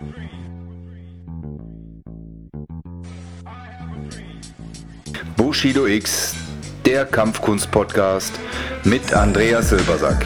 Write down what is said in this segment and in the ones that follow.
Bushido X, der Kampfkunst-Podcast mit Andreas Silbersack.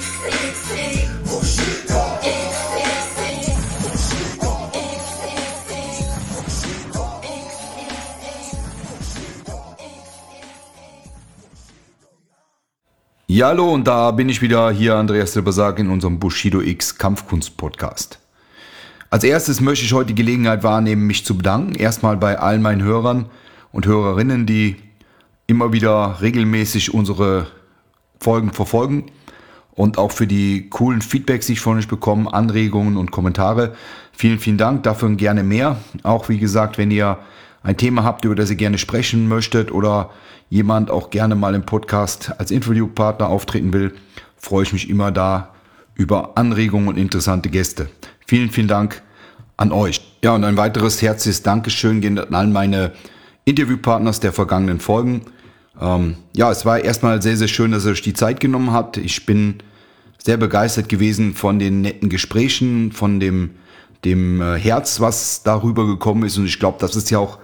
Ja, hallo, und da bin ich wieder hier, Andreas Silbersack, in unserem Bushido X Kampfkunst-Podcast. Als erstes möchte ich heute die Gelegenheit wahrnehmen, mich zu bedanken. Erstmal bei allen meinen Hörern und Hörerinnen, die immer wieder regelmäßig unsere Folgen verfolgen und auch für die coolen Feedbacks, die ich von euch bekomme, Anregungen und Kommentare. Vielen, vielen Dank, dafür gerne mehr. Auch wie gesagt, wenn ihr ein Thema habt, über das ihr gerne sprechen möchtet oder jemand auch gerne mal im Podcast als Interviewpartner auftreten will, freue ich mich immer da über Anregungen und interessante Gäste. Vielen, vielen Dank an euch. Ja, und ein weiteres herzliches Dankeschön geht an all meine Interviewpartners der vergangenen Folgen. Es war erstmal sehr, sehr schön, dass ihr euch die Zeit genommen habt. Ich bin sehr begeistert gewesen von den netten Gesprächen, von dem Herz, was darüber gekommen ist. Und ich glaube, das ist ja auch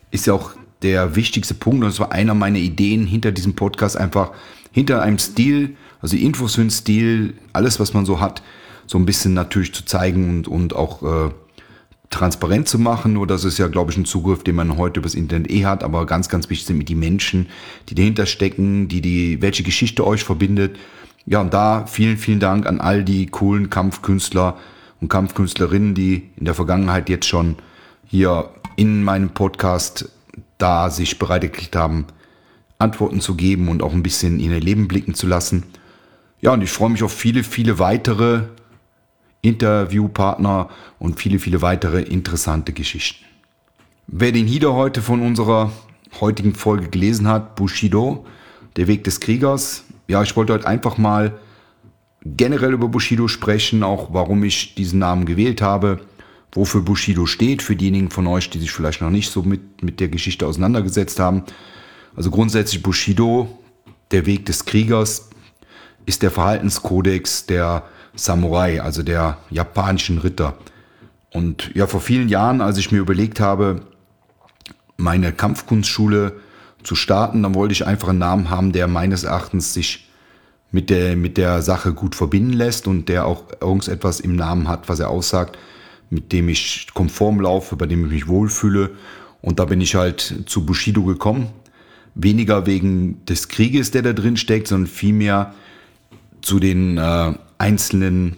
der wichtigste Punkt. Und das war einer meiner Ideen hinter diesem Podcast, einfach hinter einem Stil, also Infos für den Stil, alles, was man so hat, so ein bisschen natürlich zu zeigen und auch transparent zu machen. Nur das ist ja, glaube ich, ein Zugriff, den man heute übers Internet hat. Aber ganz, ganz wichtig sind die Menschen, die dahinter stecken, welche Geschichte euch verbindet. Ja, und da vielen, vielen Dank an all die coolen Kampfkünstler und Kampfkünstlerinnen, die in der Vergangenheit jetzt schon hier in meinem Podcast da sich bereit erklärt haben, Antworten zu geben und auch ein bisschen in ihr Leben blicken zu lassen. Ja, und ich freue mich auf viele, viele weitere Interviewpartner und viele, viele weitere interessante Geschichten. Wer den Header heute von unserer heutigen Folge gelesen hat, Bushido, der Weg des Kriegers. Ja, ich wollte heute einfach mal generell über Bushido sprechen, auch warum ich diesen Namen gewählt habe, wofür Bushido steht, für diejenigen von euch, die sich vielleicht noch nicht so mit der Geschichte auseinandergesetzt haben. Also grundsätzlich Bushido, der Weg des Kriegers, ist der Verhaltenskodex der Samurai, also der japanischen Ritter. Und ja, vor vielen Jahren, als ich mir überlegt habe, meine Kampfkunstschule zu starten, dann wollte ich einfach einen Namen haben, der meines Erachtens sich mit der Sache gut verbinden lässt und der auch irgendetwas im Namen hat, was er aussagt, mit dem ich konform laufe, bei dem ich mich wohlfühle. Und da bin ich halt zu Bushido gekommen. Weniger wegen des Krieges, der da drin steckt, sondern vielmehr zu den einzelnen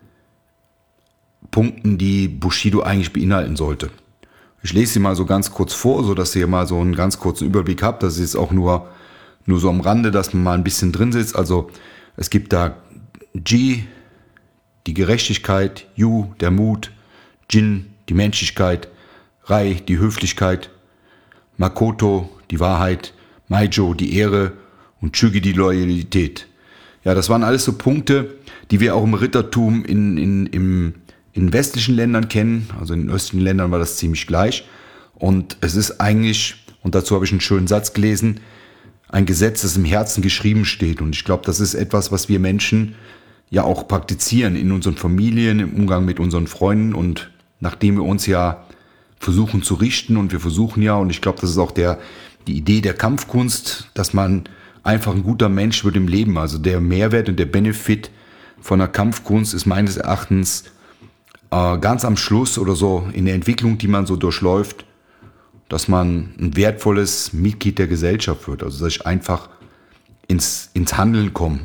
Punkten, die Bushido eigentlich beinhalten sollte. Ich lese sie mal so ganz kurz vor, sodass ihr mal so einen ganz kurzen Überblick habt. Das ist auch nur so am Rande, dass man mal ein bisschen drin sitzt. Also es gibt da G, die Gerechtigkeit, Yu, der Mut, Jin, die Menschlichkeit, Rai, die Höflichkeit, Makoto, die Wahrheit, Maijo, die Ehre und Chugi, die Loyalität. Ja, das waren alles so Punkte, die wir auch im Rittertum in westlichen Ländern kennen. Also in den östlichen Ländern war das ziemlich gleich. Und es ist eigentlich, und dazu habe ich einen schönen Satz gelesen, ein Gesetz, das im Herzen geschrieben steht. Und ich glaube, das ist etwas, was wir Menschen ja auch praktizieren in unseren Familien, im Umgang mit unseren Freunden. Und nachdem wir uns ja versuchen zu richten und wir versuchen ja, und ich glaube, das ist auch die Idee der Kampfkunst, dass man einfach ein guter Mensch wird im Leben. Also der Mehrwert und der Benefit von der Kampfkunst ist meines Erachtens ganz am Schluss oder so in der Entwicklung, die man so durchläuft, dass man ein wertvolles Mitglied der Gesellschaft wird. Also dass ich einfach ins Handeln komme,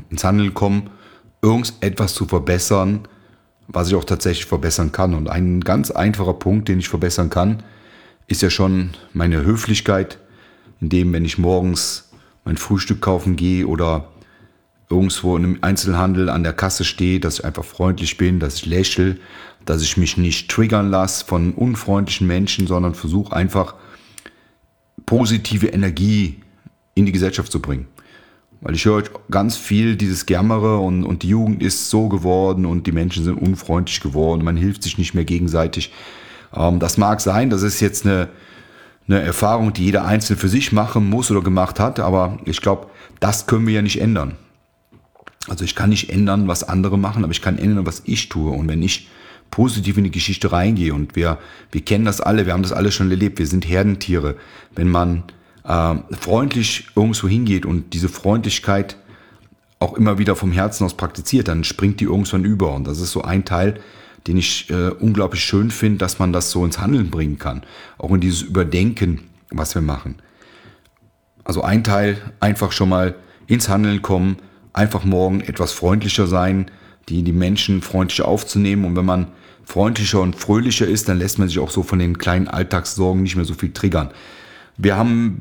irgendetwas zu verbessern, was ich auch tatsächlich verbessern kann. Und ein ganz einfacher Punkt, den ich verbessern kann, ist ja schon meine Höflichkeit, indem, wenn ich morgens mein Frühstück kaufen gehe oder irgendwo in einem Einzelhandel an der Kasse stehe, dass ich einfach freundlich bin, dass ich lächle, dass ich mich nicht triggern lasse von unfreundlichen Menschen, sondern versuche einfach positive Energie in die Gesellschaft zu bringen. Weil ich höre ganz viel dieses Gärmere und die Jugend ist so geworden und die Menschen sind unfreundlich geworden, man hilft sich nicht mehr gegenseitig. Das mag sein, das ist jetzt eine Erfahrung, die jeder Einzelne für sich machen muss oder gemacht hat, aber ich glaube, das können wir ja nicht ändern. Also ich kann nicht ändern, was andere machen, aber ich kann ändern, was ich tue. Und wenn ich positiv in die Geschichte reingehe. Und wir kennen das alle, wir haben das alle schon erlebt, wir sind Herdentiere. Wenn man freundlich irgendwo hingeht und diese Freundlichkeit auch immer wieder vom Herzen aus praktiziert, dann springt die irgendwann über. Und das ist so ein Teil, den ich unglaublich schön finde, dass man das so ins Handeln bringen kann. Auch in dieses Überdenken, was wir machen. Also ein Teil, einfach schon mal ins Handeln kommen, einfach morgen etwas freundlicher sein, die Menschen freundlicher aufzunehmen. Und wenn man freundlicher und fröhlicher ist, dann lässt man sich auch so von den kleinen Alltagssorgen nicht mehr so viel triggern. Wir haben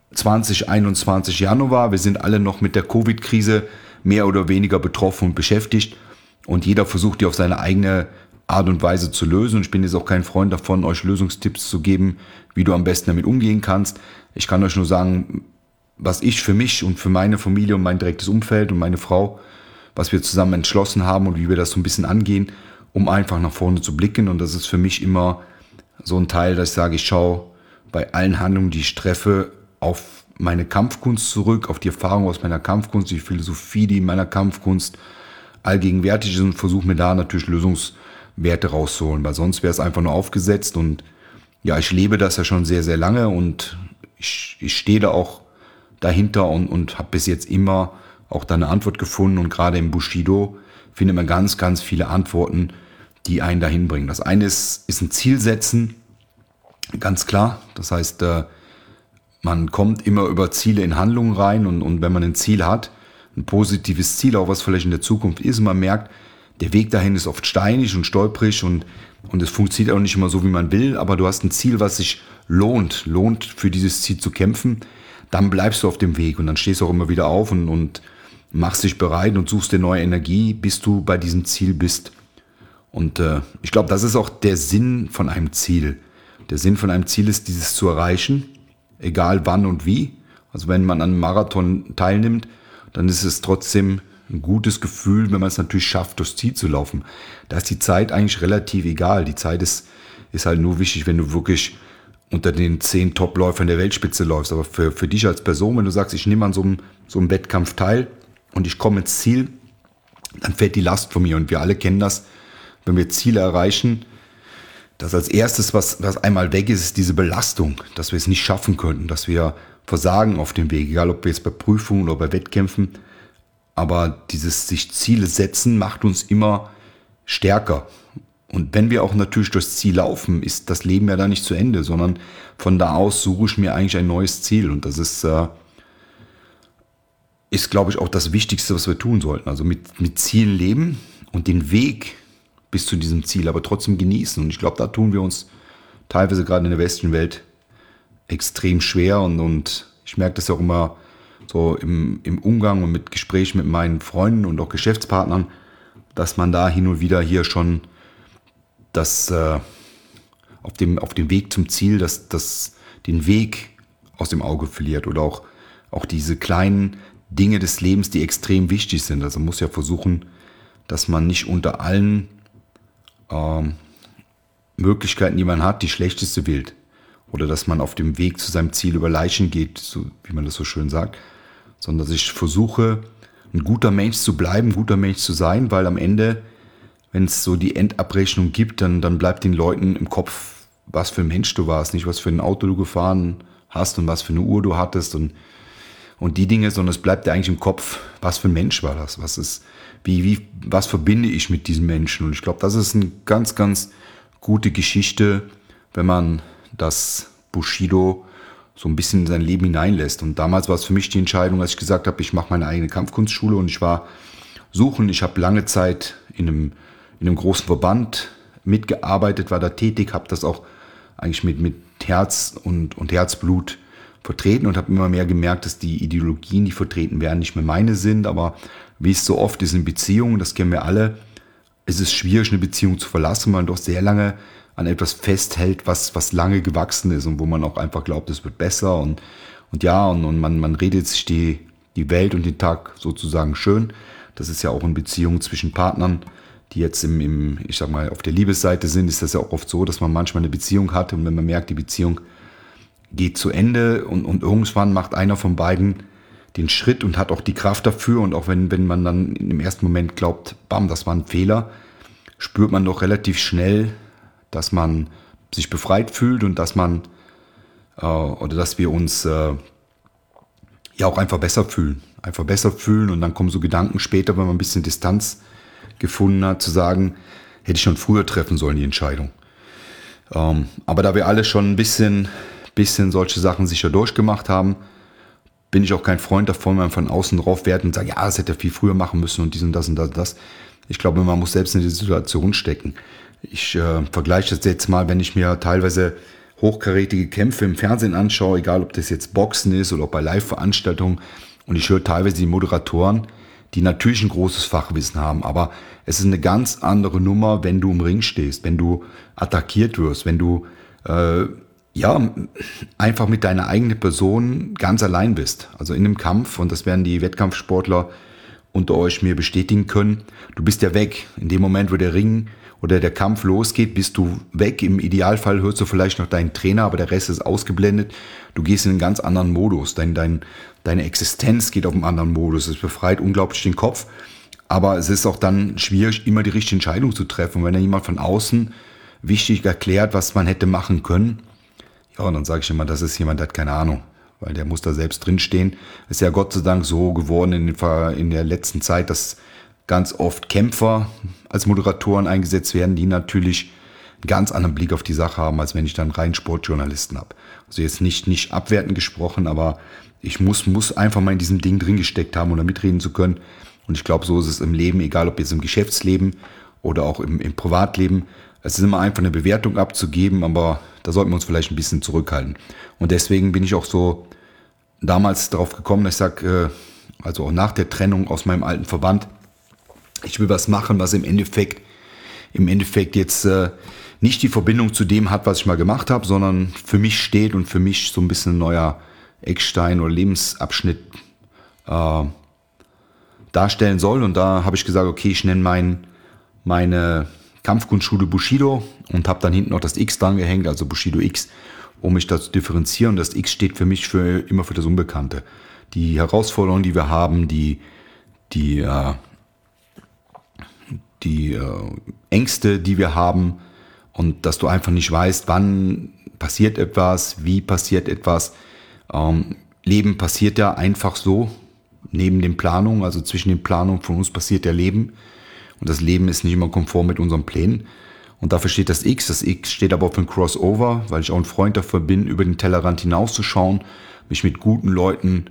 2021 Januar, wir sind alle noch mit der Covid-Krise mehr oder weniger betroffen und beschäftigt. Und jeder versucht, die auf seine eigene Art und Weise zu lösen. Und ich bin jetzt auch kein Freund davon, euch Lösungstipps zu geben, wie du am besten damit umgehen kannst. Ich kann euch nur sagen, was ich für mich und für meine Familie und mein direktes Umfeld und meine Frau, was wir zusammen entschlossen haben und wie wir das so ein bisschen angehen, um einfach nach vorne zu blicken. Und das ist für mich immer so ein Teil, dass ich sage, ich schaue bei allen Handlungen, die ich treffe, auf meine Kampfkunst zurück, auf die Erfahrung aus meiner Kampfkunst, die Philosophie, die in meiner Kampfkunst allgegenwärtig ist, und versuche mir da natürlich Lösungswerte rauszuholen, weil sonst wäre es einfach nur aufgesetzt. Und ja, ich lebe das ja schon sehr, sehr lange und ich stehe da auch dahinter und habe bis jetzt immer auch da eine Antwort gefunden. Und gerade im Bushido findet man ganz, ganz viele Antworten, die einen dahin bringen. Das eine ist ein Ziel setzen, ganz klar. Das heißt, man kommt immer über Ziele in Handlungen rein und wenn man ein Ziel hat, ein positives Ziel, auch was vielleicht in der Zukunft ist, und man merkt, der Weg dahin ist oft steinig und stolprig und es funktioniert auch nicht immer so, wie man will, aber du hast ein Ziel, was sich lohnt für dieses Ziel zu kämpfen, dann bleibst du auf dem Weg und dann stehst du auch immer wieder auf und machst dich bereit und suchst dir neue Energie, bis du bei diesem Ziel bist. Und ich glaube, das ist auch der Sinn von einem Ziel. Der Sinn von einem Ziel ist, dieses zu erreichen, egal wann und wie. Also wenn man an einem Marathon teilnimmt, dann ist es trotzdem ein gutes Gefühl, wenn man es natürlich schafft, durchs Ziel zu laufen. Da ist die Zeit eigentlich relativ egal. Die Zeit ist halt nur wichtig, wenn du wirklich unter den 10 Top-Läufern der Weltspitze läufst. Aber für dich als Person, wenn du sagst, ich nehme an so einem Wettkampf teil und ich komme ins Ziel, dann fällt die Last von mir. Und wir alle kennen das, wenn wir Ziele erreichen, dass als erstes, was einmal weg ist, ist diese Belastung, dass wir es nicht schaffen könnten, dass wir versagen auf dem Weg, egal ob wir jetzt bei Prüfungen oder bei Wettkämpfen. Aber dieses sich Ziele setzen macht uns immer stärker. Und wenn wir auch natürlich durchs Ziel laufen, ist das Leben ja da nicht zu Ende, sondern von da aus suche ich mir eigentlich ein neues Ziel. Und das ist glaube ich, auch das Wichtigste, was wir tun sollten. Also mit Zielen leben und den Weg bis zu diesem Ziel, aber trotzdem genießen. Und ich glaube, da tun wir uns teilweise gerade in der westlichen Welt extrem schwer. Und ich merke das auch immer so im Umgang und mit Gesprächen mit meinen Freunden und auch Geschäftspartnern, dass man da hin und wieder hier schon das auf dem Weg zum Ziel, den Weg aus dem Auge verliert oder auch diese kleinen Dinge des Lebens, die extrem wichtig sind. Also man muss ja versuchen, dass man nicht unter allen Möglichkeiten, die man hat, die schlechteste wählt. Oder dass man auf dem Weg zu seinem Ziel über Leichen geht, so, wie man das so schön sagt. Sondern dass ich versuche, ein guter Mensch zu bleiben, ein guter Mensch zu sein, weil am Ende, wenn es so die Endabrechnung gibt, dann bleibt den Leuten im Kopf, was für ein Mensch du warst, nicht was für ein Auto du gefahren hast und was für eine Uhr du hattest und die Dinge, sondern es bleibt dir eigentlich im Kopf, was für ein Mensch war das, was verbinde ich mit diesem Menschen. Und ich glaube, das ist eine ganz, ganz gute Geschichte, wenn man das Bushido so ein bisschen in sein Leben hineinlässt. Und damals war es für mich die Entscheidung, als ich gesagt habe, ich mache meine eigene Kampfkunstschule und ich war suchen. Ich habe lange Zeit in einem großen Verband mitgearbeitet, war da tätig, habe das auch eigentlich mit Herz und Herzblut vertreten und habe immer mehr gemerkt, dass die Ideologien, die vertreten werden, nicht mehr meine sind. Aber wie es so oft ist in Beziehungen, das kennen wir alle, es ist schwierig, eine Beziehung zu verlassen, weil man doch sehr lange an etwas festhält, was lange gewachsen ist und wo man auch einfach glaubt, es wird besser und man redet sich die Welt und den Tag sozusagen schön. Das ist ja auch in Beziehungen zwischen Partnern, die jetzt ich sag mal, auf der Liebesseite sind, ist das ja auch oft so, dass man manchmal eine Beziehung hat und wenn man merkt, die Beziehung geht zu Ende und irgendwann macht einer von beiden den Schritt und hat auch die Kraft dafür und auch wenn man dann im ersten Moment glaubt, bam, das war ein Fehler, spürt man doch relativ schnell, dass man sich befreit fühlt und dass man oder dass wir uns ja auch einfach besser fühlen. Einfach besser fühlen und dann kommen so Gedanken später, wenn man ein bisschen Distanz gefunden hat, zu sagen, hätte ich schon früher treffen sollen, die Entscheidung. Aber da wir alle schon ein bisschen solche Sachen sicher durchgemacht haben, bin ich auch kein Freund davon, wenn man von außen drauf wertet und sagt, ja, das hätte er viel früher machen müssen und dies und das und das und das. Ich glaube, man muss selbst in die Situation stecken. Ich vergleiche das jetzt mal, wenn ich mir teilweise hochkarätige Kämpfe im Fernsehen anschaue, egal ob das jetzt Boxen ist oder auch bei Live-Veranstaltungen, und ich höre teilweise die Moderatoren, die natürlich ein großes Fachwissen haben, aber es ist eine ganz andere Nummer, wenn du im Ring stehst, wenn du attackiert wirst, wenn du einfach mit deiner eigenen Person ganz allein bist. Also in einem Kampf, und das werden die Wettkampfsportler unter euch mir bestätigen können, du bist ja weg. In dem Moment, wo der Ring oder der Kampf losgeht, bist du weg. Im Idealfall hörst du vielleicht noch deinen Trainer, aber der Rest ist ausgeblendet. Du gehst in einen ganz anderen Modus. Deine Existenz geht auf einen anderen Modus. Es befreit unglaublich den Kopf. Aber es ist auch dann schwierig, immer die richtige Entscheidung zu treffen. Und wenn da jemand von außen wichtig erklärt, was man hätte machen können, ja, und dann sage ich immer, das ist jemand, der hat keine Ahnung. Weil der muss da selbst drinstehen. Ist ja Gott sei Dank so geworden in der letzten Zeit, dass ganz oft Kämpfer als Moderatoren eingesetzt werden, die natürlich einen ganz anderen Blick auf die Sache haben, als wenn ich dann rein Sportjournalisten habe. Also jetzt nicht abwertend gesprochen, aber ich muss einfach mal in diesem Ding drin gesteckt haben, um da mitreden zu können. Und ich glaube, so ist es im Leben, egal ob jetzt im Geschäftsleben oder auch im Privatleben. Es ist immer einfach eine Bewertung abzugeben, aber da sollten wir uns vielleicht ein bisschen zurückhalten. Und deswegen bin ich auch so damals darauf gekommen, dass ich sage, also auch nach der Trennung aus meinem alten Verband, ich will was machen, was im Endeffekt jetzt nicht die Verbindung zu dem hat, was ich mal gemacht habe, sondern für mich steht und für mich so ein bisschen ein neuer Eckstein oder Lebensabschnitt darstellen soll. Und da habe ich gesagt, okay, ich nenne meine Kampfkunstschule Bushido und habe dann hinten noch das X dran gehängt, also Bushido X, um mich da zu differenzieren. Das X steht für mich immer für das Unbekannte. Die Herausforderungen, die wir haben, die Ängste, die wir haben, und dass du einfach nicht weißt, wann passiert etwas, wie passiert etwas. Leben passiert ja einfach so, neben den Planungen, also zwischen den Planungen von uns passiert ja Leben. Und das Leben ist nicht immer konform mit unseren Plänen. Und dafür steht das X. Das X steht aber für ein Crossover, weil ich auch ein Freund davon bin, über den Tellerrand hinauszuschauen, mich mit guten Leuten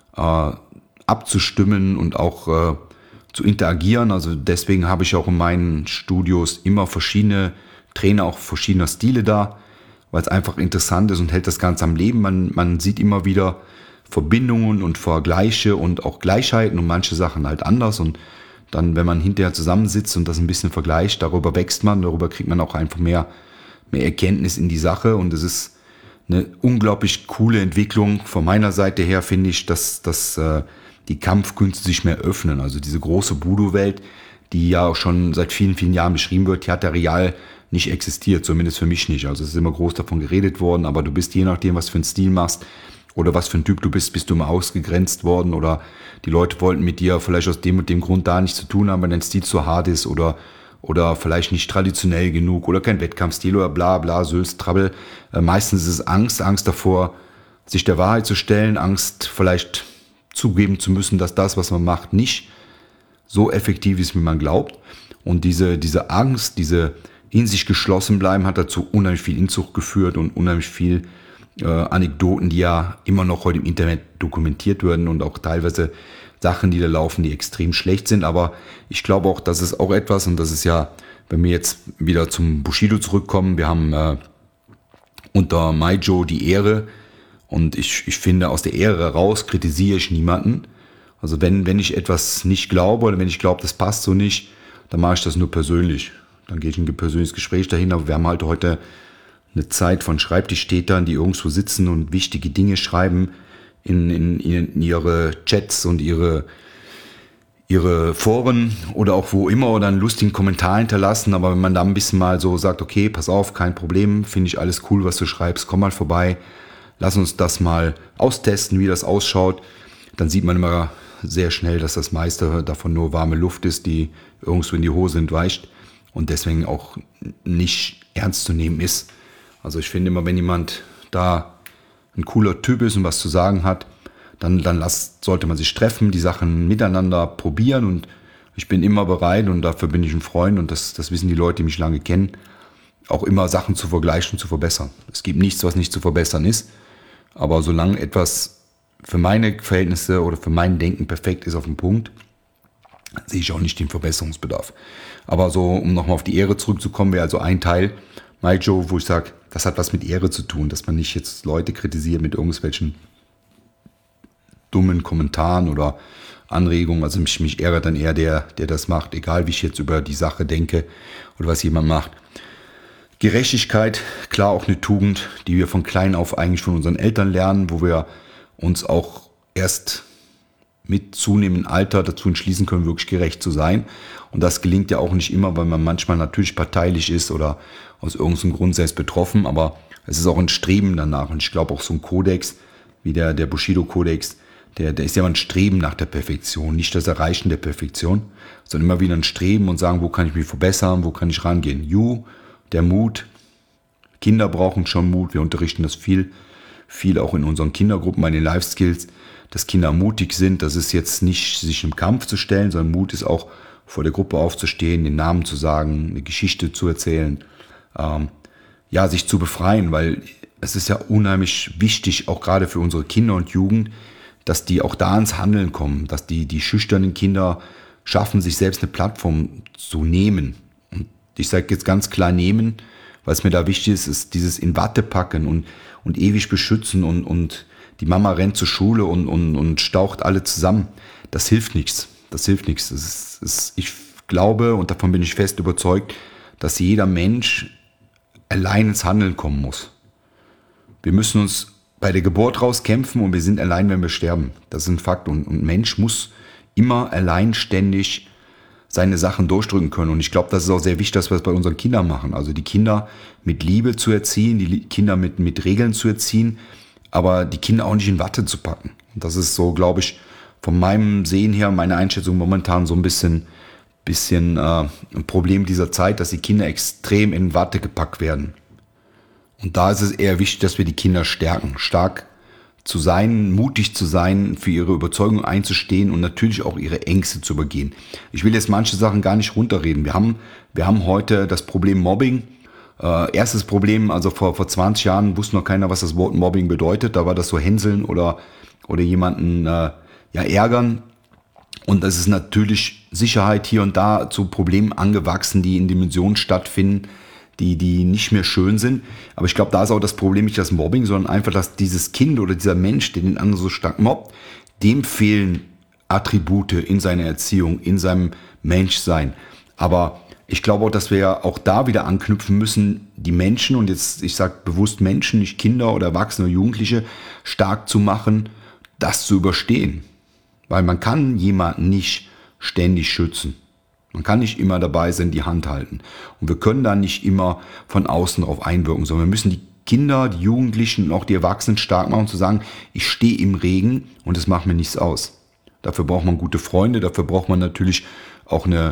abzustimmen und auch zu interagieren. Also deswegen habe ich auch in meinen Studios immer verschiedene Trainer, auch verschiedener Stile da, weil es einfach interessant ist und hält das Ganze am Leben. Man sieht immer wieder Verbindungen und Vergleiche und auch Gleichheiten und manche Sachen halt anders. Und dann, wenn man hinterher zusammensitzt und das ein bisschen vergleicht, darüber wächst man, darüber kriegt man auch einfach mehr Erkenntnis in die Sache. Und es ist eine unglaublich coole Entwicklung. Von meiner Seite her finde ich, dass die Kampfkünste sich mehr öffnen. Also diese große Budo-Welt, die ja auch schon seit vielen, vielen Jahren beschrieben wird, die hat ja real nicht existiert, zumindest für mich nicht. Also es ist immer groß davon geredet worden, aber du bist, je nachdem, was für einen Stil machst oder was für ein Typ du bist du immer ausgegrenzt worden oder die Leute wollten mit dir vielleicht aus dem und dem Grund da nichts zu tun haben, weil dein Stil zu hart ist oder vielleicht nicht traditionell genug oder kein Wettkampfstil oder bla bla, Sülz, Trabbel. Meistens ist es Angst davor, sich der Wahrheit zu stellen, Angst vielleicht zugeben zu müssen, dass das, was man macht, nicht so effektiv ist, wie man glaubt. Und diese Angst, diese in sich geschlossen bleiben, hat dazu unheimlich viel Inzucht geführt und unheimlich viel Anekdoten, die ja immer noch heute im Internet dokumentiert werden und auch teilweise Sachen, die da laufen, die extrem schlecht sind. Aber ich glaube auch, das ist auch etwas, und das ist ja, wenn wir jetzt wieder zum Bushido zurückkommen, wir haben unter Maijo die Ehre, und ich finde, aus der Ehre heraus kritisiere ich niemanden. Also wenn ich etwas nicht glaube oder wenn ich glaube, das passt so nicht, dann mache ich das nur persönlich. Dann gehe ich in ein persönliches Gespräch dahin, aber wir haben halt heute eine Zeit von Schreibtischtätern, die irgendwo sitzen und wichtige Dinge schreiben in ihre Chats und ihre Foren oder auch wo immer oder einen lustigen Kommentar hinterlassen. Aber wenn man da ein bisschen mal so sagt, okay, pass auf, kein Problem, finde ich alles cool, was du schreibst, komm mal vorbei, lass uns das mal austesten, wie das ausschaut, dann sieht man immer sehr schnell, dass das meiste davon nur warme Luft ist, die irgendwo in die Hose entweicht. und deswegen auch nicht ernst zu nehmen ist. Also ich finde immer, wenn jemand da ein cooler Typ ist und was zu sagen hat, dann sollte man sich treffen, die Sachen miteinander probieren, und ich bin immer bereit, und dafür bin ich ein Freund, und das wissen die Leute, die mich lange kennen, auch immer Sachen zu vergleichen, zu verbessern. Es gibt nichts, was nicht zu verbessern ist, aber solange etwas für meine Verhältnisse oder für mein Denken perfekt ist auf dem Punkt, sehe ich auch nicht den Verbesserungsbedarf. Aber so, um nochmal auf die Ehre zurückzukommen, wäre also ein Teil, Joe, wo ich sage, das hat was mit Ehre zu tun, dass man nicht jetzt Leute kritisiert mit irgendwelchen dummen Kommentaren oder Anregungen. Also mich ärgert dann eher der das macht, egal wie ich jetzt über die Sache denke oder was jemand macht. Gerechtigkeit, klar auch eine Tugend, die wir von klein auf eigentlich von unseren Eltern lernen, wo wir uns auch erst mit zunehmendem Alter dazu entschließen können, wirklich gerecht zu sein. Und das gelingt ja auch nicht immer, weil man manchmal natürlich parteilich ist oder aus irgendeinem Grund selbst betroffen, aber es ist auch ein Streben danach. Und ich glaube auch so ein Kodex, wie der Bushido-Kodex, der ist ja immer ein Streben nach der Perfektion, nicht das Erreichen der Perfektion, sondern immer wieder ein Streben und sagen, wo kann ich mich verbessern, wo kann ich rangehen. Der Mut, Kinder brauchen schon Mut, wir unterrichten das viel auch in unseren Kindergruppen bei den Life Skills, dass Kinder mutig sind. Das ist jetzt nicht, sich im Kampf zu stellen, sondern Mut ist auch, vor der Gruppe aufzustehen, den Namen zu sagen, eine Geschichte zu erzählen, sich zu befreien, weil es ist ja unheimlich wichtig, auch gerade für unsere Kinder und Jugend, dass die auch da ins Handeln kommen, dass die schüchternen Kinder schaffen, sich selbst eine Plattform zu nehmen. Und ich sage jetzt ganz klar nehmen, weil es mir da wichtig ist dieses in Watte packen und ewig beschützen und die Mama rennt zur Schule und staucht alle zusammen. Das hilft nichts. Ich glaube, und davon bin ich fest überzeugt, dass jeder Mensch allein ins Handeln kommen muss. Wir müssen uns bei der Geburt rauskämpfen und wir sind allein, wenn wir sterben. Das ist ein Fakt. Und ein Mensch muss immer alleinständig seine Sachen durchdrücken können. Und ich glaube, das ist auch sehr wichtig, dass wir das bei unseren Kindern machen. Also die Kinder mit Liebe zu erziehen, die Kinder mit Regeln zu erziehen, aber die Kinder auch nicht in Watte zu packen. Und das ist so, glaube ich, von meinem Sehen her, meine Einschätzung momentan so ein bisschen ein Problem dieser Zeit, dass die Kinder extrem in Watte gepackt werden. Und da ist es eher wichtig, dass wir die Kinder stärken, stark zu sein, mutig zu sein, für ihre Überzeugung einzustehen und natürlich auch ihre Ängste zu übergehen. Ich will jetzt manche Sachen gar nicht runterreden. Wir haben heute das Problem Mobbing. Erstes Problem, also vor 20 Jahren wusste noch keiner, was das Wort Mobbing bedeutet. Da war das so hänseln oder jemanden ärgern. Und das ist natürlich Sicherheit hier und da zu Problemen angewachsen, die in Dimensionen stattfinden, die nicht mehr schön sind. Aber ich glaube, da ist auch das Problem nicht das Mobbing, sondern einfach, dass dieses Kind oder dieser Mensch, der den anderen so stark mobbt, dem fehlen Attribute in seiner Erziehung, in seinem Menschsein. Aber ich glaube auch, dass wir auch da wieder anknüpfen müssen, die Menschen, und jetzt, ich sage bewusst Menschen, nicht Kinder oder Erwachsene oder Jugendliche, stark zu machen, das zu überstehen. Weil man kann jemanden nicht ständig schützen. Man kann nicht immer dabei sein, die Hand halten. Und wir können da nicht immer von außen drauf einwirken, sondern wir müssen die Kinder, die Jugendlichen und auch die Erwachsenen stark machen, zu sagen, ich stehe im Regen und es macht mir nichts aus. Dafür braucht man gute Freunde, dafür braucht man natürlich auch eine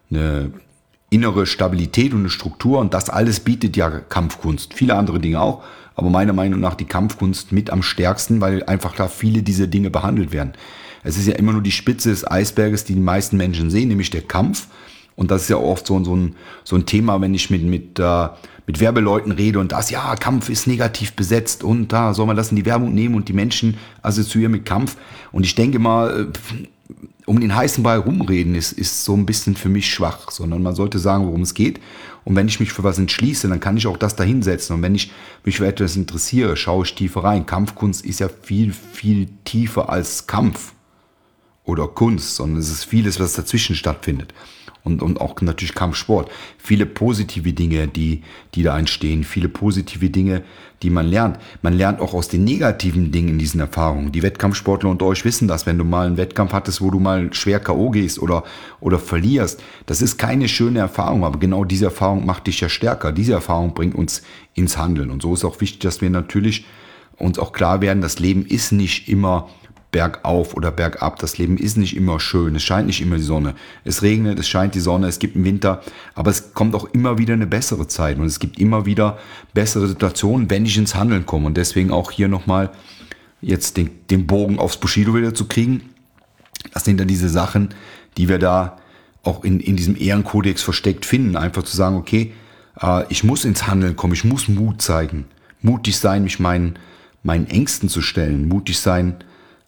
innere Stabilität und eine Struktur, und das alles bietet ja Kampfkunst. Viele andere Dinge auch, aber meiner Meinung nach die Kampfkunst mit am stärksten, weil einfach da viele dieser Dinge behandelt werden. Es ist ja immer nur die Spitze des Eisberges, die Meisten Menschen sehen, nämlich der Kampf. Und das ist ja oft so ein Thema, wenn ich mit Werbeleuten rede und Kampf ist negativ besetzt und da soll man das in die Werbung nehmen und die Menschen assoziieren mit Kampf. Und ich denke mal, um den heißen Brei rumreden ist so ein bisschen für mich schwach, sondern man sollte sagen, worum es geht. Und wenn ich mich für was entschließe, dann kann ich auch das dahinsetzen. Und wenn ich mich für etwas interessiere, schaue ich tiefer rein. Kampfkunst ist ja viel, viel tiefer als Kampf oder Kunst, sondern es ist vieles, was dazwischen stattfindet. Und auch natürlich Kampfsport. Viele positive Dinge, die da entstehen. Viele positive Dinge, die man lernt. Man lernt auch aus den negativen Dingen in diesen Erfahrungen. Die Wettkampfsportler unter euch wissen das. Wenn du mal einen Wettkampf hattest, wo du mal schwer K.O. gehst oder verlierst, das ist keine schöne Erfahrung. Aber genau diese Erfahrung macht dich ja stärker. Diese Erfahrung bringt uns ins Handeln. Und so ist auch wichtig, dass wir natürlich uns auch klar werden, das Leben ist nicht immer bergauf oder bergab. Das Leben ist nicht immer schön, es scheint nicht immer die Sonne. Es regnet, es scheint die Sonne, es gibt einen Winter, aber es kommt auch immer wieder eine bessere Zeit und es gibt immer wieder bessere Situationen, wenn ich ins Handeln komme. Und deswegen auch hier nochmal jetzt den Bogen aufs Bushido wieder zu kriegen. Das sind dann diese Sachen, die wir da auch in diesem Ehrenkodex versteckt finden. Einfach zu sagen, okay, ich muss ins Handeln kommen, ich muss Mut zeigen. Mutig sein, mich meinen Ängsten zu stellen. Mutig sein,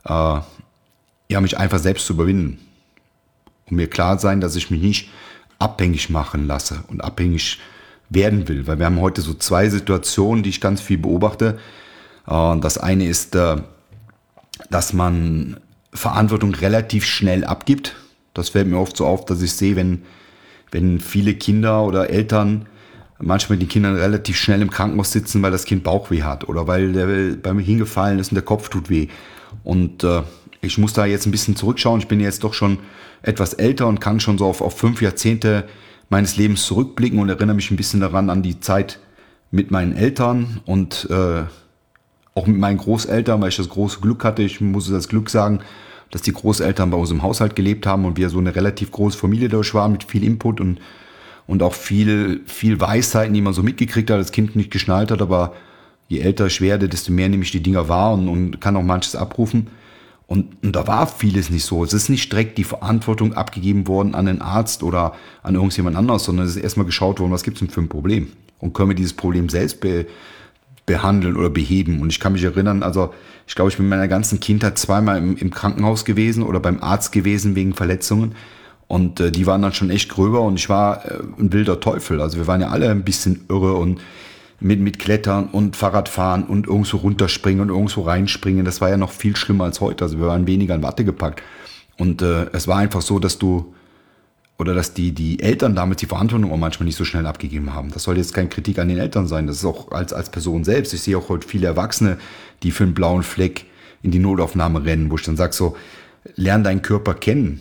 mich einfach selbst zu überwinden. Und mir klar sein, dass ich mich nicht abhängig machen lasse und abhängig werden will. Weil wir haben heute so zwei Situationen, die ich ganz viel beobachte. Das eine ist, dass man Verantwortung relativ schnell abgibt. Das fällt mir oft so auf, dass ich sehe, wenn viele Kinder oder Eltern manchmal die Kinder relativ schnell im Krankenhaus sitzen, weil das Kind Bauchweh hat oder weil der bei mir hingefallen ist und der Kopf tut weh. Und ich muss da jetzt ein bisschen zurückschauen. Ich bin jetzt doch schon etwas älter und kann schon so auf 5 Jahrzehnte meines Lebens zurückblicken und erinnere mich ein bisschen daran an die Zeit mit meinen Eltern und auch mit meinen Großeltern, weil ich das große Glück hatte. Ich muss das Glück sagen, dass die Großeltern bei uns im Haushalt gelebt haben und wir so eine relativ große Familie durch waren mit viel Input und auch viel Weisheiten, die man so mitgekriegt hat, als Kind nicht geschnallt hat, aber je älter ich werde, desto mehr nehme ich die Dinger wahr und kann auch manches abrufen. Und da war vieles nicht so. Es ist nicht direkt die Verantwortung abgegeben worden an den Arzt oder an irgendjemand anders, sondern es ist erstmal geschaut worden, was gibt es denn für ein Problem? Und können wir dieses Problem selbst behandeln oder beheben? Und ich kann mich erinnern, also ich glaube, ich bin in meiner ganzen Kindheit zweimal im Krankenhaus gewesen oder beim Arzt gewesen wegen Verletzungen. Und die waren dann schon echt gröber und ich war ein wilder Teufel. Also wir waren ja alle ein bisschen irre und mit Klettern und Fahrradfahren und irgendwo runterspringen und irgendwo reinspringen. Das war ja noch viel schlimmer als heute. Also wir waren weniger in Watte gepackt. Und es war einfach so, dass die Eltern damals die Verantwortung auch manchmal nicht so schnell abgegeben haben. Das soll jetzt keine Kritik an den Eltern sein. Das ist auch als Person selbst. Ich sehe auch heute viele Erwachsene, die für einen blauen Fleck in die Notaufnahme rennen, wo ich dann sage so, lern deinen Körper kennen.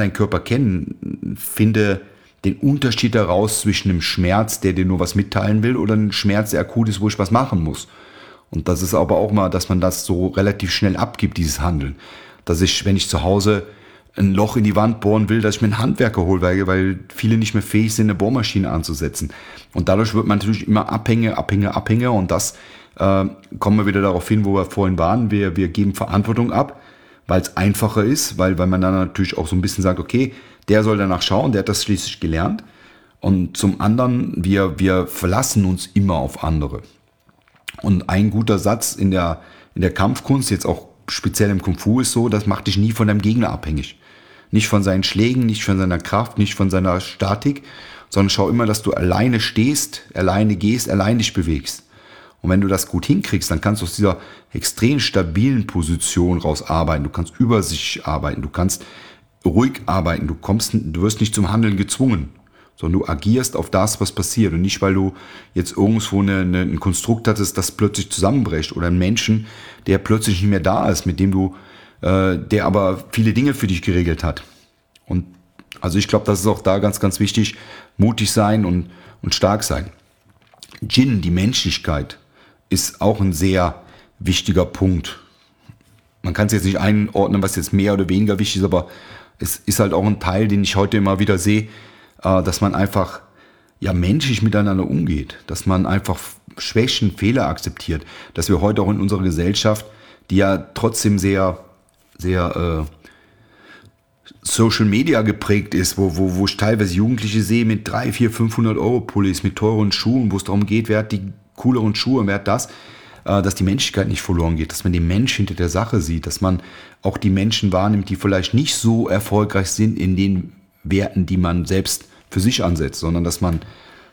Finde den Unterschied daraus zwischen einem Schmerz, der dir nur was mitteilen will, oder einem Schmerz, der akut ist, wo ich was machen muss. Und das ist aber auch mal, dass man das so relativ schnell abgibt, dieses Handeln. Dass ich, wenn ich zu Hause ein Loch in die Wand bohren will, dass ich mir einen Handwerker hole, weil viele nicht mehr fähig sind, eine Bohrmaschine anzusetzen. Und dadurch wird man natürlich immer abhängiger und das kommen wir wieder darauf hin, wo wir vorhin waren. Wir geben Verantwortung ab, weil es einfacher ist, weil man dann natürlich auch so ein bisschen sagt, okay, der soll danach schauen, der hat das schließlich gelernt. Und zum anderen, wir verlassen uns immer auf andere. Und ein guter Satz in der Kampfkunst, jetzt auch speziell im Kung Fu, ist so, das macht dich nie von deinem Gegner abhängig. Nicht von seinen Schlägen, nicht von seiner Kraft, nicht von seiner Statik, sondern schau immer, dass du alleine stehst, alleine gehst, allein dich bewegst. Und wenn du das gut hinkriegst, dann kannst du aus dieser extrem stabilen Position raus arbeiten. Du kannst übersichtlich arbeiten, du kannst ruhig arbeiten, du wirst nicht zum Handeln gezwungen, sondern du agierst auf das, was passiert. Und nicht, weil du jetzt irgendwo ein Konstrukt hattest, das plötzlich zusammenbricht oder einen Menschen, der plötzlich nicht mehr da ist, mit dem der aber viele Dinge für dich geregelt hat. Und also ich glaube, das ist auch da ganz, ganz wichtig, mutig sein und stark sein. Jin, die Menschlichkeit, ist auch ein sehr wichtiger Punkt. Man kann es jetzt nicht einordnen, was jetzt mehr oder weniger wichtig ist, aber es ist halt auch ein Teil, den ich heute immer wieder sehe, dass man einfach menschlich miteinander umgeht, dass man einfach Schwächen, Fehler akzeptiert, dass wir heute auch in unserer Gesellschaft, die ja trotzdem sehr, sehr Social Media geprägt ist, wo ich teilweise Jugendliche sehe mit 300, 400, 500 Euro Pullis, mit teuren Schuhen, wo es darum geht, wer hat die cooleren Schuhe, wer hat das, dass die Menschlichkeit nicht verloren geht, dass man den Mensch hinter der Sache sieht, dass man auch die Menschen wahrnimmt, die vielleicht nicht so erfolgreich sind in den Werten, die man selbst für sich ansetzt, sondern dass man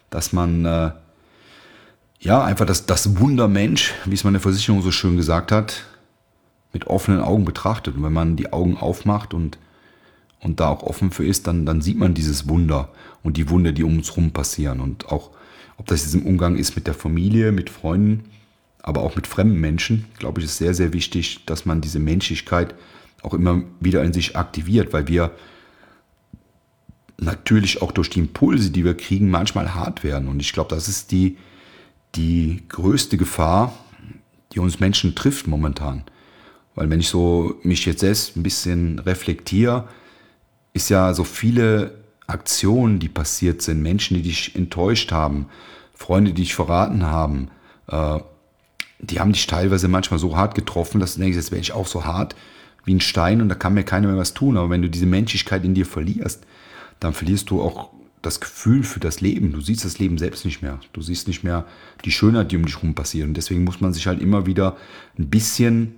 einfach das Wundermensch, wie es meine Versicherung so schön gesagt hat, mit offenen Augen betrachtet. Und wenn man die Augen aufmacht und da auch offen für ist, dann sieht man dieses Wunder und die Wunder, die um uns herum passieren. Und auch, ob das jetzt im Umgang ist mit der Familie, mit Freunden, aber auch mit fremden Menschen, glaube ich, ist sehr, sehr wichtig, dass man diese Menschlichkeit auch immer wieder in sich aktiviert, weil wir natürlich auch durch die Impulse, die wir kriegen, manchmal hart werden. Und ich glaube, das ist die größte Gefahr, die uns Menschen trifft momentan. Weil wenn ich so mich jetzt selbst ein bisschen reflektiere, ist ja so viele Aktionen, die passiert sind, Menschen, die dich enttäuscht haben, Freunde, die dich verraten haben, die haben dich teilweise manchmal so hart getroffen, dass du denkst, jetzt wäre ich auch so hart wie ein Stein und da kann mir keiner mehr was tun. Aber wenn du diese Menschlichkeit in dir verlierst, dann verlierst du auch das Gefühl für das Leben. Du siehst das Leben selbst nicht mehr. Du siehst nicht mehr die Schönheit, die um dich herum passiert. Und deswegen muss man sich halt immer wieder ein bisschen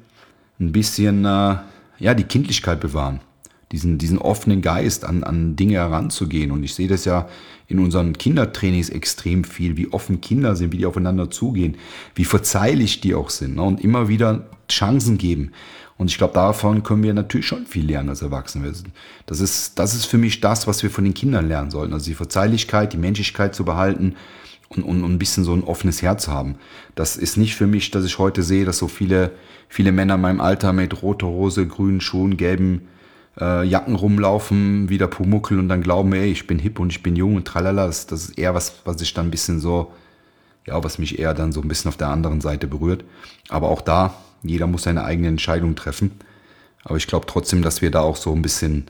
die Kindlichkeit bewahren. Diesen offenen Geist an Dinge heranzugehen. Und ich sehe das ja in unseren Kindertrainings extrem viel, wie offen Kinder sind, wie die aufeinander zugehen, wie verzeihlich die auch sind, ne? Und immer wieder Chancen geben. Und ich glaube, davon können wir natürlich schon viel lernen als Erwachsene. Das ist für mich das, was wir von den Kindern lernen sollten. Also die Verzeihlichkeit, die Menschlichkeit zu behalten und ein bisschen so ein offenes Herz haben. Das ist nicht für mich, dass ich heute sehe, dass so viele Männer in meinem Alter mit roter Hose, grünen Schuhen, gelben Jacken rumlaufen, wie der Pumuckl und dann glauben, ey, ich bin hip und ich bin jung und tralala. Das ist eher was ich dann ein bisschen so, ja, was mich eher dann so ein bisschen auf der anderen Seite berührt. Aber auch da, jeder muss seine eigene Entscheidung treffen. Aber ich glaube trotzdem, dass wir da auch so ein bisschen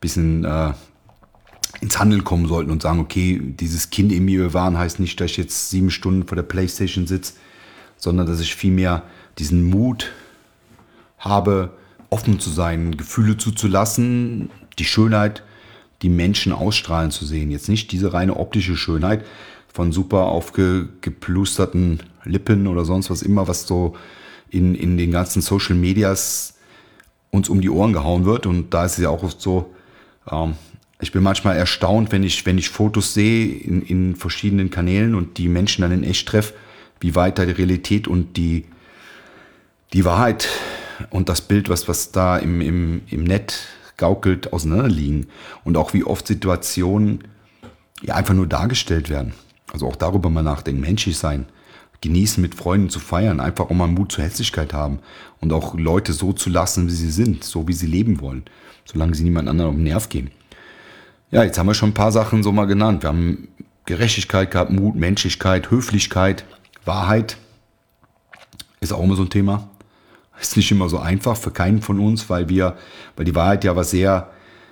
ins Handeln kommen sollten und sagen, okay, dieses Kind in mir bewahren heißt nicht, dass ich jetzt 7 Stunden vor der Playstation sitze, sondern dass ich vielmehr diesen Mut habe, offen zu sein, Gefühle zuzulassen, die Schönheit, die Menschen ausstrahlen zu sehen. Jetzt nicht diese reine optische Schönheit von super aufgeplusterten Lippen oder sonst was immer, was so in den ganzen Social Medias uns um die Ohren gehauen wird. Und da ist es ja auch oft so, ich bin manchmal erstaunt, wenn ich Fotos sehe in verschiedenen Kanälen und die Menschen dann in echt treffe, wie weit da die Realität und die Wahrheit und das Bild, was da im Netz gaukelt, auseinanderliegen. Und auch wie oft Situationen ja einfach nur dargestellt werden. Also auch darüber mal nachdenken, menschlich sein, genießen, mit Freunden zu feiern, einfach auch mal Mut zur Hässlichkeit haben und auch Leute so zu lassen, wie sie sind, so wie sie leben wollen, solange sie niemand anderen auf den Nerv gehen. Ja, jetzt haben wir schon ein paar Sachen so mal genannt. Wir haben Gerechtigkeit gehabt, Mut, Menschlichkeit, Höflichkeit, Wahrheit ist auch immer so ein Thema. Ist nicht immer so einfach für keinen von uns, weil die Wahrheit ja was sehr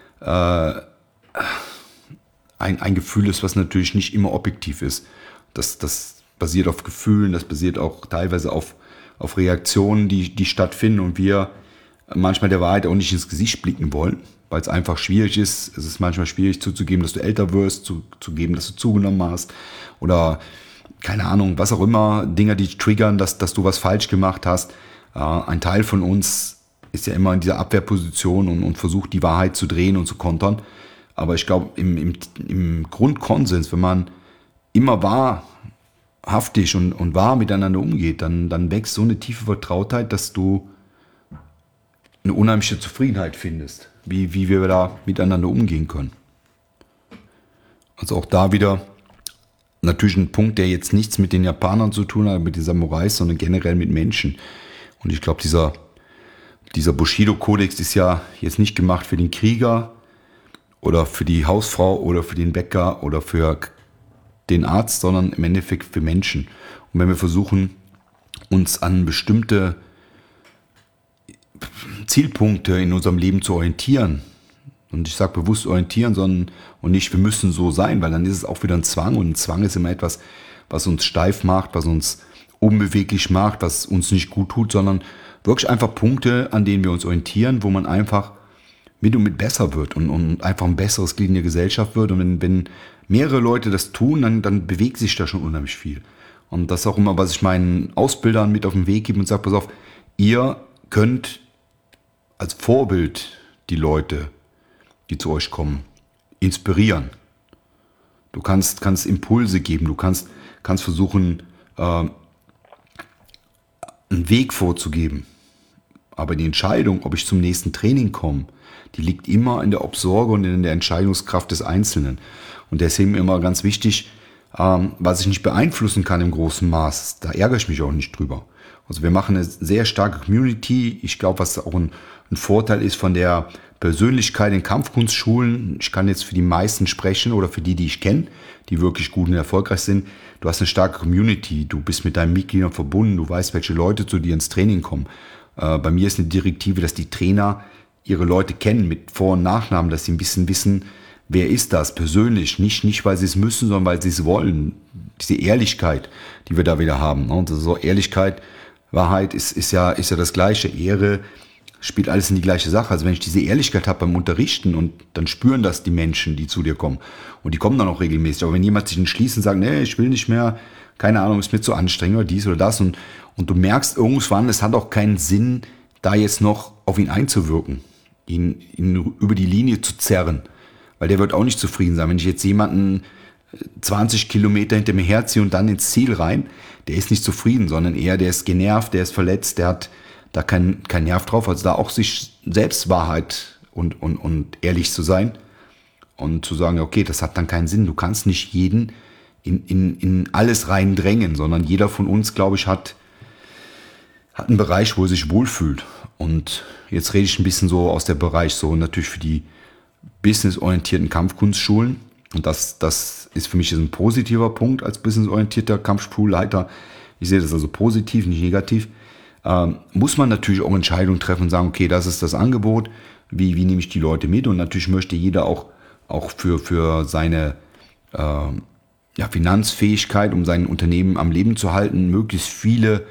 ein Gefühl ist, was natürlich nicht immer objektiv ist. Das basiert auf Gefühlen, das basiert auch teilweise auf Reaktionen, die stattfinden und wir manchmal der Wahrheit auch nicht ins Gesicht blicken wollen, weil es einfach schwierig ist. Es ist manchmal schwierig zuzugeben, dass du älter wirst, zugeben, dass du zugenommen hast oder keine Ahnung, was auch immer, Dinge, die triggern, dass du was falsch gemacht hast. Ein Teil von uns ist ja immer in dieser Abwehrposition und versucht, die Wahrheit zu drehen und zu kontern. Aber ich glaube, im Grundkonsens, wenn man immer wahrhaftig und wahr miteinander umgeht, dann wächst so eine tiefe Vertrautheit, dass du eine unheimliche Zufriedenheit findest, wie wir da miteinander umgehen können. Also auch da wieder natürlich ein Punkt, der jetzt nichts mit den Japanern zu tun hat, mit den Samurais, sondern generell mit Menschen. Und ich glaube, dieser Bushido-Kodex ist ja jetzt nicht gemacht für den Krieger oder für die Hausfrau oder für den Bäcker oder für den Arzt, sondern im Endeffekt für Menschen. Und wenn wir versuchen, uns an bestimmte Zielpunkte in unserem Leben zu orientieren, und ich sage bewusst orientieren, und nicht, wir müssen so sein, weil dann ist es auch wieder ein Zwang und ein Zwang ist immer etwas, was uns steif macht, was uns unbeweglich macht, was uns nicht gut tut, sondern wirklich einfach Punkte, an denen wir uns orientieren, wo man einfach mit und mit besser wird und einfach ein besseres Glied in der Gesellschaft wird. Und wenn mehrere Leute das tun, dann bewegt sich da schon unheimlich viel. Und das ist auch immer, was ich meinen Ausbildern mit auf den Weg gebe und sage, pass auf, ihr könnt als Vorbild die Leute, die zu euch kommen, inspirieren. Du kannst Impulse geben, du kannst versuchen, einen Weg vorzugeben. Aber die Entscheidung, ob ich zum nächsten Training komme, die liegt immer in der Obsorge und in der Entscheidungskraft des Einzelnen. Und deswegen immer ganz wichtig, was ich nicht beeinflussen kann im großen Maß, da ärgere ich mich auch nicht drüber. Also wir machen eine sehr starke Community. Ich glaube, was auch ein Vorteil ist von der Persönlichkeit in Kampfkunstschulen. Ich kann jetzt für die meisten sprechen oder für die ich kenne, die wirklich gut und erfolgreich sind. Du hast eine starke Community. Du bist mit deinen Mitgliedern verbunden. Du weißt, welche Leute zu dir ins Training kommen. Bei mir ist eine Direktive, dass die Trainer ihre Leute kennen mit Vor- und Nachnamen, dass sie ein bisschen wissen, wer ist das persönlich. Nicht weil sie es müssen, sondern weil sie es wollen. Diese Ehrlichkeit, die wir da wieder haben. Und so Ehrlichkeit, Wahrheit ist ja das Gleiche. Ehre spielt alles in die gleiche Sache. Also wenn ich diese Ehrlichkeit habe beim Unterrichten und dann spüren das die Menschen, die zu dir kommen. Und die kommen dann auch regelmäßig. Aber wenn jemand sich entschließt und sagt, nee, ich will nicht mehr, keine Ahnung, ist mir zu anstrengend oder dies oder das. Und du merkst irgendwann, es hat auch keinen Sinn, da jetzt noch auf ihn einzuwirken, ihn über die Linie zu zerren. Weil der wird auch nicht zufrieden sein. Wenn ich jetzt jemanden 20 Kilometer hinter mir herziehe und dann ins Ziel rein, der ist nicht zufrieden, sondern eher, der ist genervt, der ist verletzt, der hat da kein Nerv drauf. Also da auch sich selbst Wahrheit und ehrlich zu sein und zu sagen, okay, das hat dann keinen Sinn. Du kannst nicht jeden in alles reindrängen, sondern jeder von uns, glaube ich, hat einen Bereich, wo er sich wohlfühlt. Und jetzt rede ich ein bisschen so aus dem Bereich so natürlich für die businessorientierten Kampfkunstschulen. Und das ist für mich ein positiver Punkt als businessorientierter Kampfschulleiter. Ich sehe das also positiv, nicht negativ. Muss man natürlich auch Entscheidungen treffen und sagen, okay, das ist das Angebot, wie nehme ich die Leute mit? Und natürlich möchte jeder auch für seine Finanzfähigkeit, um sein Unternehmen am Leben zu halten, möglichst viele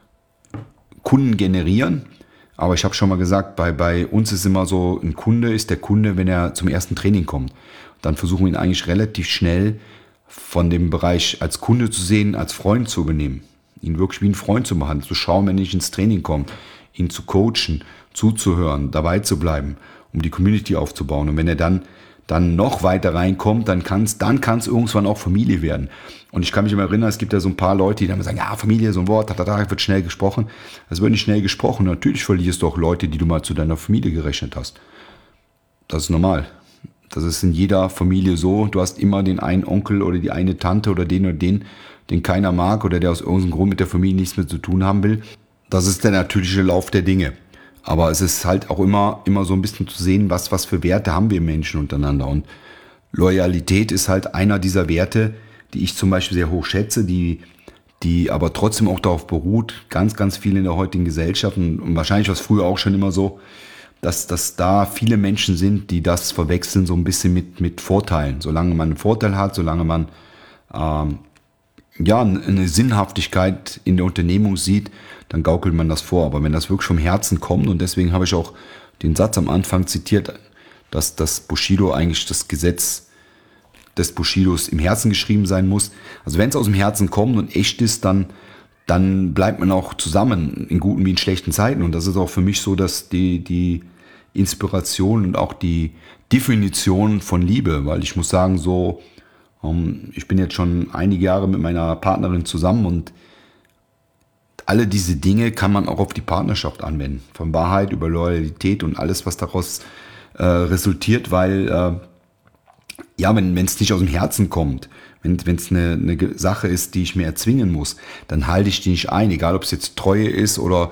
Kunden generieren. Aber ich habe schon mal gesagt, bei uns ist immer so, ein Kunde ist der Kunde, wenn er zum ersten Training kommt. Dann versuchen wir ihn eigentlich relativ schnell von dem Bereich als Kunde zu sehen, als Freund zu übernehmen. Ihn wirklich wie ein Freund zu machen, zu schauen, wenn er nicht ins Training kommt, ihn zu coachen, zuzuhören, dabei zu bleiben, um die Community aufzubauen. Und wenn er dann noch weiter reinkommt, dann kann es irgendwann auch Familie werden. Und ich kann mich immer erinnern, es gibt ja so ein paar Leute, die dann sagen, ja, Familie, so ein Wort, wird schnell gesprochen. Es wird nicht schnell gesprochen. Natürlich verlierst du auch Leute, die du mal zu deiner Familie gerechnet hast. Das ist normal. Das ist in jeder Familie so. Du hast immer den einen Onkel oder die eine Tante oder den keiner mag oder der aus irgendeinem Grund mit der Familie nichts mehr zu tun haben will. Das ist der natürliche Lauf der Dinge. Aber es ist halt auch immer so ein bisschen zu sehen, was für Werte haben wir Menschen untereinander. Und Loyalität ist halt einer dieser Werte, die ich zum Beispiel sehr hoch schätze, die aber trotzdem auch darauf beruht, ganz, ganz viel in der heutigen Gesellschaft und wahrscheinlich war es früher auch schon immer so, dass da viele Menschen sind, die das verwechseln so ein bisschen mit Vorteilen. Solange man einen Vorteil hat, solange man eine Sinnhaftigkeit in der Unternehmung sieht, dann gaukelt man das vor. Aber wenn das wirklich vom Herzen kommt, und deswegen habe ich auch den Satz am Anfang zitiert, dass das Bushido eigentlich das Gesetz des Bushidos im Herzen geschrieben sein muss. Also wenn es aus dem Herzen kommt und echt ist, dann bleibt man auch zusammen in guten wie in schlechten Zeiten. Und das ist auch für mich so, dass die Inspiration und auch die Definition von Liebe, weil ich muss sagen, so, ich bin jetzt schon einige Jahre mit meiner Partnerin zusammen und alle diese Dinge kann man auch auf die Partnerschaft anwenden. Von Wahrheit über Loyalität und alles, was daraus resultiert, weil wenn es nicht aus dem Herzen kommt, wenn es eine Sache ist, die ich mir erzwingen muss, dann halte ich die nicht ein, egal ob es jetzt Treue ist oder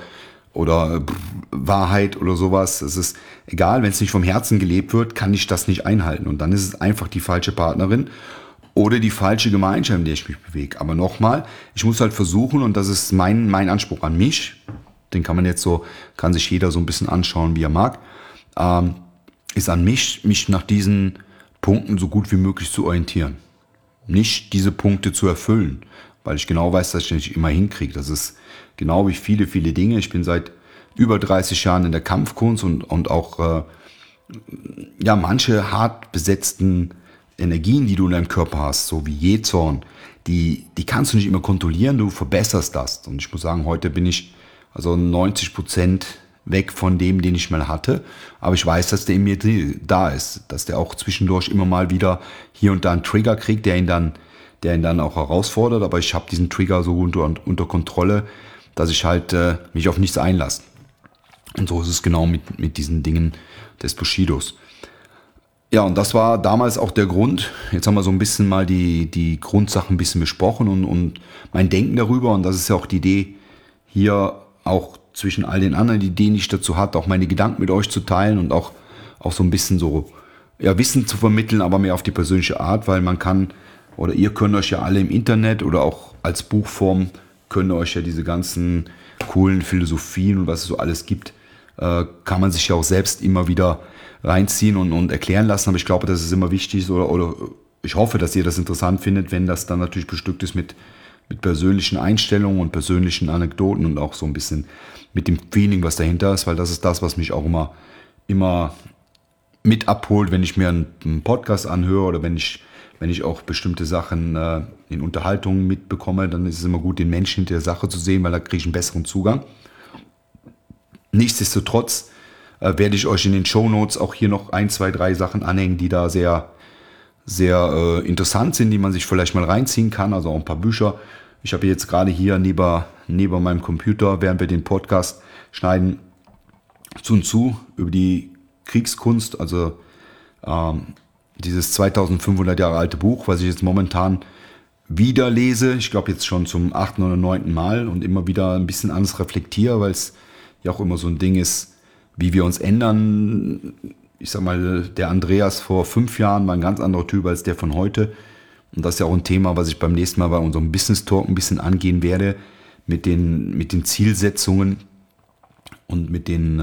Wahrheit oder sowas. Es ist egal, wenn es nicht vom Herzen gelebt wird, kann ich das nicht einhalten. Und dann ist es einfach die falsche Partnerin oder die falsche Gemeinschaft, in der ich mich bewege. Aber nochmal, ich muss halt versuchen, und das ist mein Anspruch an mich, den kann sich jeder so ein bisschen anschauen, wie er mag, ist an mich nach diesen Punkten so gut wie möglich zu orientieren. Nicht diese Punkte zu erfüllen, weil ich genau weiß, dass ich nicht immer hinkriege. Das ist genau wie viele, viele Dinge. Ich bin seit über 30 Jahren in der Kampfkunst und auch manche hart besetzten Energien, die du in deinem Körper hast, so wie Jähzorn, die kannst du nicht immer kontrollieren, du verbesserst das. Und ich muss sagen, heute bin ich also 90% weg von dem, den ich mal hatte. Aber ich weiß, dass der in mir da ist, dass der auch zwischendurch immer mal wieder hier und da einen Trigger kriegt, der ihn dann auch herausfordert. Aber ich habe diesen Trigger so unter Kontrolle, dass ich halt mich auf nichts einlasse. Und so ist es genau mit diesen Dingen des Bushidos. Ja, und das war damals auch der Grund. Jetzt haben wir so ein bisschen mal die Grundsachen ein bisschen besprochen und mein Denken darüber. Und das ist ja auch die Idee, hier auch zwischen all den anderen Ideen, die ich dazu hatte, auch meine Gedanken mit euch zu teilen und auch so ein bisschen so Wissen zu vermitteln, aber mehr auf die persönliche Art, weil man kann, oder ihr könnt euch ja alle im Internet oder auch als Buchform, können euch ja diese ganzen coolen Philosophien und was es so alles gibt, kann man sich ja auch selbst immer wieder reinziehen und erklären lassen. Aber ich glaube, dass es immer wichtig ist oder ich hoffe, dass ihr das interessant findet, wenn das dann natürlich bestückt ist mit persönlichen Einstellungen und persönlichen Anekdoten und auch so ein bisschen mit dem Feeling, was dahinter ist, weil das ist das, was mich auch immer mit abholt, wenn ich mir einen Podcast anhöre oder wenn ich auch bestimmte Sachen in Unterhaltungen mitbekomme, dann ist es immer gut, den Menschen hinter der Sache zu sehen, weil da kriege ich einen besseren Zugang. Nichtsdestotrotz werde ich euch in den Shownotes auch hier noch 1, 2, 3 Sachen anhängen, die da sehr, sehr interessant sind, die man sich vielleicht mal reinziehen kann, also auch ein paar Bücher. Ich habe jetzt gerade hier neben meinem Computer, während wir den Podcast schneiden, Sun Tzu über die Kriegskunst, also dieses 2500 Jahre alte Buch, was ich jetzt momentan wieder lese. Ich glaube jetzt schon zum 8. oder 9. Mal und immer wieder ein bisschen anders reflektiere, weil es ja auch immer so ein Ding ist, wie wir uns ändern. Ich sag mal, der Andreas vor 5 Jahren war ein ganz anderer Typ als der von heute. Und das ist ja auch ein Thema, was ich beim nächsten Mal bei unserem Business Talk ein bisschen angehen werde, mit den Zielsetzungen und mit den,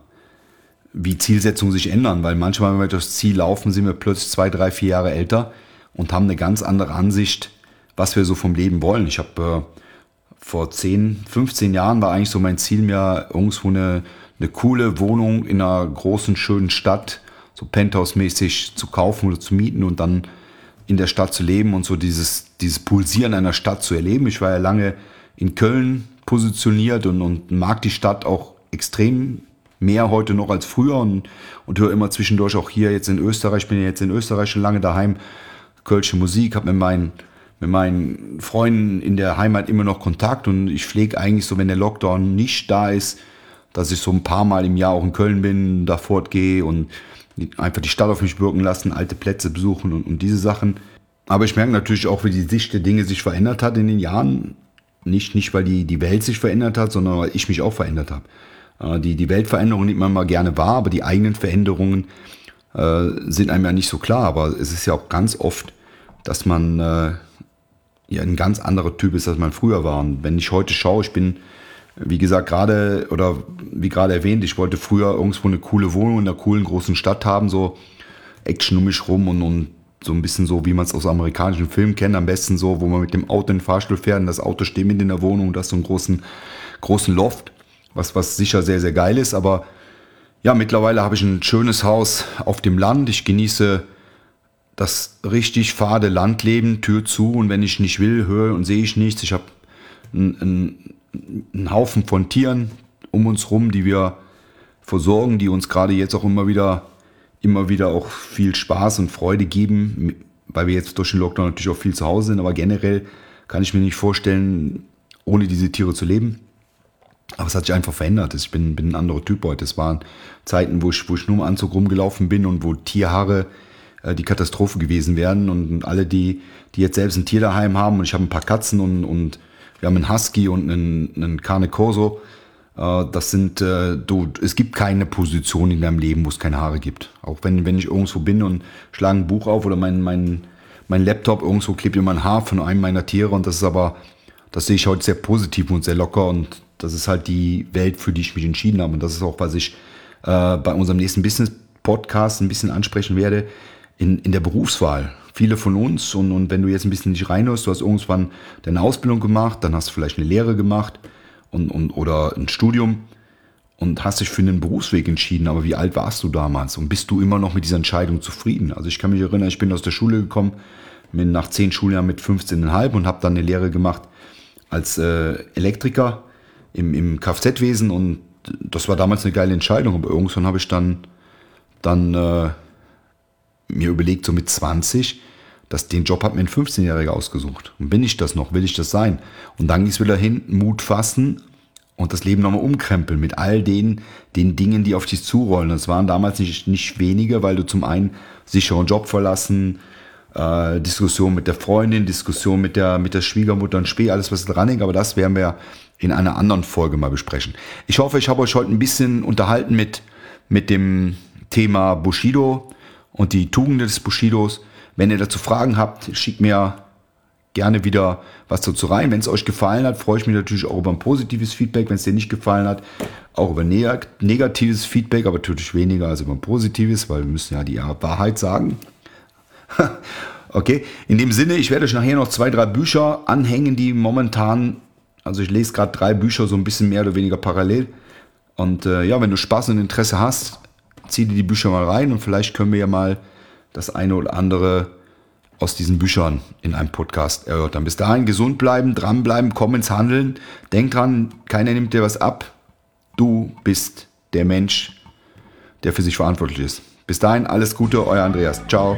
wie Zielsetzungen sich ändern. Weil manchmal, wenn wir durchs Ziel laufen, sind wir plötzlich 2, 3, 4 Jahre älter und haben eine ganz andere Ansicht, was wir so vom Leben wollen. Ich habe vor 10, 15 Jahren war eigentlich so mein Ziel, mir irgendwo eine coole Wohnung in einer großen, schönen Stadt, so Penthouse-mäßig zu kaufen oder zu mieten und dann in der Stadt zu leben und so dieses Pulsieren einer Stadt zu erleben. Ich war ja lange in Köln positioniert und mag die Stadt auch extrem mehr heute noch als früher und höre immer zwischendurch auch hier jetzt in Österreich, ich bin ja jetzt in Österreich schon lange daheim, kölsche Musik, habe mit meinen Freunden in der Heimat immer noch Kontakt und ich pflege eigentlich so, wenn der Lockdown nicht da ist, dass ich so ein paar Mal im Jahr auch in Köln bin, da fortgehe und einfach die Stadt auf mich wirken lassen, alte Plätze besuchen und diese Sachen. Aber ich merke natürlich auch, wie die Sicht der Dinge sich verändert hat in den Jahren. Nicht weil die Welt sich verändert hat, sondern weil ich mich auch verändert habe. Die Weltveränderungen nimmt man mal gerne wahr, aber die eigenen Veränderungen sind einem ja nicht so klar. Aber es ist ja auch ganz oft, dass man ja ein ganz anderer Typ ist, als man früher war. Und wenn ich heute schaue, ich bin, wie gesagt, wie gerade erwähnt, ich wollte früher irgendwo eine coole Wohnung in einer coolen großen Stadt haben, so Action um mich rum und so ein bisschen so, wie man es aus amerikanischen Filmen kennt, am besten so, wo man mit dem Auto in den Fahrstuhl fährt und das Auto steht mit in der Wohnung und das so einen großen Loft, was sicher sehr, sehr geil ist, aber ja, mittlerweile habe ich ein schönes Haus auf dem Land, ich genieße das richtig fade Landleben, Tür zu und wenn ich nicht will, höre und sehe ich nichts, ich habe einen Haufen von Tieren um uns rum, die wir versorgen, die uns gerade jetzt auch immer wieder auch viel Spaß und Freude geben, weil wir jetzt durch den Lockdown natürlich auch viel zu Hause sind, aber generell kann ich mir nicht vorstellen, ohne diese Tiere zu leben. Aber es hat sich einfach verändert. Ich bin ein anderer Typ heute. Es waren Zeiten, wo ich nur im Anzug rumgelaufen bin und wo Tierhaare die Katastrophe gewesen wären. Und alle, die jetzt selbst ein Tier daheim haben, und ich habe ein paar Katzen und wir haben einen Husky und einen Cane Corso, das sind, es gibt keine Position in deinem Leben, wo es keine Haare gibt. Auch wenn ich irgendwo bin und schlage ein Buch auf oder mein Laptop, irgendwo klebt immer ein Haar von einem meiner Tiere und das sehe ich heute sehr positiv und sehr locker und das ist halt die Welt, für die ich mich entschieden habe. Und das ist auch, was ich bei unserem nächsten Business-Podcast ein bisschen ansprechen werde, in der Berufswahl. Viele von uns, und wenn du jetzt ein bisschen nicht reinhörst, du hast irgendwann deine Ausbildung gemacht, dann hast du vielleicht eine Lehre gemacht oder ein Studium und hast dich für einen Berufsweg entschieden. Aber wie alt warst du damals? Und bist du immer noch mit dieser Entscheidung zufrieden? Also ich kann mich erinnern, ich bin aus der Schule gekommen, bin nach 10 Schuljahren mit 15,5 und habe dann eine Lehre gemacht als Elektriker im Kfz-Wesen und das war damals eine geile Entscheidung. Aber irgendwann habe ich dann mir überlegt, so mit 20, dass den Job hat mir ein 15-Jähriger ausgesucht. Und bin ich das noch? Will ich das sein? Und dann ging es wieder hin, Mut fassen und das Leben nochmal umkrempeln mit all den Dingen, die auf dich zurollen. Das waren damals nicht wenige, weil du zum einen sicheren Job verlassen, Diskussion mit der Freundin, Diskussion mit der Schwiegermutter und alles, was dran hängt. Aber das werden wir in einer anderen Folge mal besprechen. Ich hoffe, ich habe euch heute ein bisschen unterhalten mit dem Thema Bushido und die Tugenden des Bushidos. Wenn ihr dazu Fragen habt, schickt mir gerne wieder was dazu rein. Wenn es euch gefallen hat, freue ich mich natürlich auch über ein positives Feedback. Wenn es dir nicht gefallen hat, auch über negatives Feedback, aber natürlich weniger als über ein positives, weil wir müssen ja die Wahrheit sagen. Okay, in dem Sinne, ich werde euch nachher noch 2, 3 Bücher anhängen, die momentan, also ich lese gerade 3 Bücher so ein bisschen mehr oder weniger parallel. Und ja, wenn du Spaß und Interesse hast, zieh dir die Bücher mal rein und vielleicht können wir ja mal das eine oder andere aus diesen Büchern in einem Podcast erörtern. Bis dahin gesund bleiben, dranbleiben, komm ins Handeln. Denk dran, keiner nimmt dir was ab. Du bist der Mensch, der für sich verantwortlich ist. Bis dahin, alles Gute, euer Andreas. Ciao.